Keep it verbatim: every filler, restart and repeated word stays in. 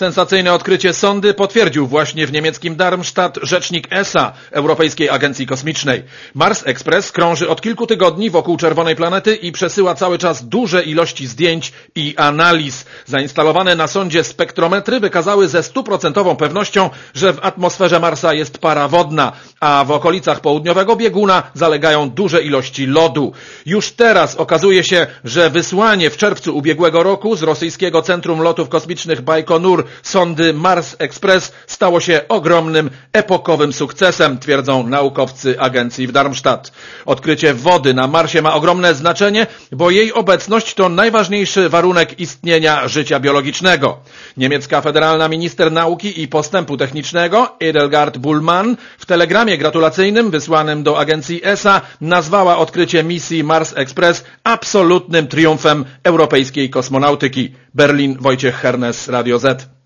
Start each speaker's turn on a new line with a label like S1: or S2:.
S1: Sensacyjne odkrycie sondy potwierdził właśnie w niemieckim Darmstadt rzecznik E S A, Europejskiej Agencji Kosmicznej. Mars Express krąży od kilku tygodni wokół czerwonej planety i przesyła cały czas duże ilości zdjęć i analiz. Zainstalowane na sondzie spektrometry wykazały ze stuprocentową pewnością, że w atmosferze Marsa jest para wodna, a w okolicach południowego bieguna zalegają duże ilości lodu. Już teraz okazuje się, że wysłanie w czerwcu ubiegłego roku z rosyjskiego Centrum Lotów Kosmicznych Bajkonur sondy Mars Express stało się ogromnym, epokowym sukcesem, twierdzą naukowcy agencji w Darmstadt. Odkrycie wody na Marsie ma ogromne znaczenie, bo jej obecność to najważniejszy warunek istnienia życia biologicznego. Niemiecka federalna minister nauki i postępu technicznego Edelgard Bullmann w telegramie gratulacyjnym wysłanym do agencji E S A nazwała odkrycie misji Mars Express absolutnym triumfem europejskiej kosmonautyki. Berlin, Wojciech Hernes, Radio Z.